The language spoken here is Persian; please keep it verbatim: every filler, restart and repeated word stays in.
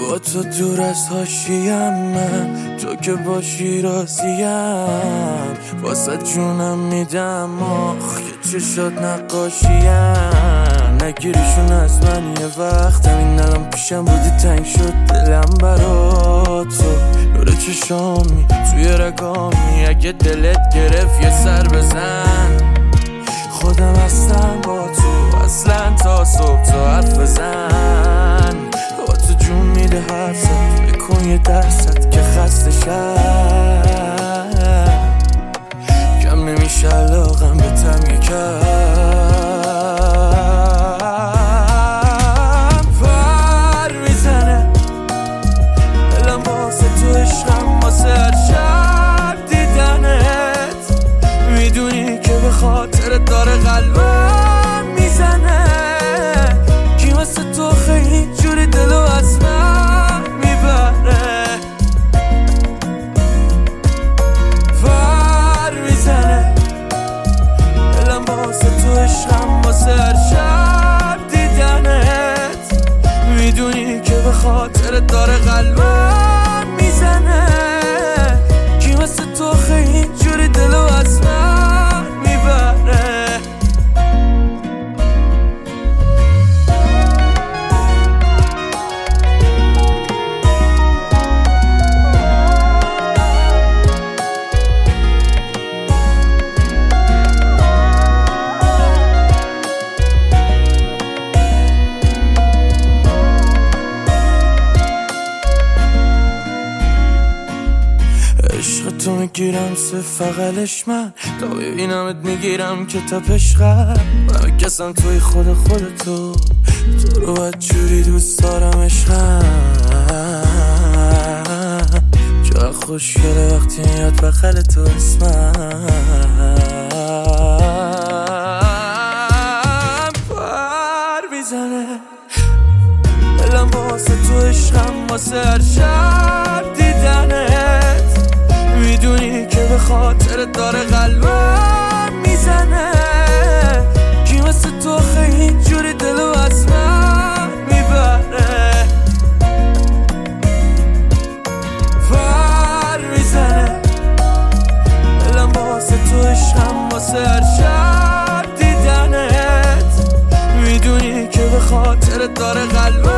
با تو دور از حاشیم، من تو که باشی راضیم، واسه جونم میدم آخ که چشات نقاشیم. نگیریشون از من یه وقت، همین الان پیشم بودی تنگ شد دلم برا تو. نور چشامی توی رگامی، اگه دلت گرفت یه سر بزن. خودم هستم با تو اصلا تا صبح، تو حرف بزن. با تو جون میده حرفت، بکن یه درصد که خسته شد. کم نمیشه علاقم به تم یکم. پر میزنه دلم واسه تو، عشقم واسه هر شب دیدنت. میدونی که به خاطر داره قلبم میزنه. کی واسه تو خیلی جوری دلو از من میبره. پر میزنه دلم واسه تو، عشقم واسه هر شب دیدنت. میدونی که به خاطر داره قلبم میزنه. کی واسه تو خیلی جوری دلو از من میبره. عشق تو میگیرم سه فقلش، من تا ببینمت میگیرم که تپش قلب. همه کسم توی خود خودتو، تو رو باید جوری دوست دارم عشقم. چقدر خوشگله وقتی میاد بغل تو اسمم. پر میزنه دلم واسه تو، عشقم واسه هر شب دیدنت. میدونی که به خاطر داره قلبم میزنه. کی واسه تو خیلی جوری دلو از من میبره. پر میزنه دلم واسه تو، عشقم واسه هر شب دیدنت. میدونی که به خاطر داره قلبم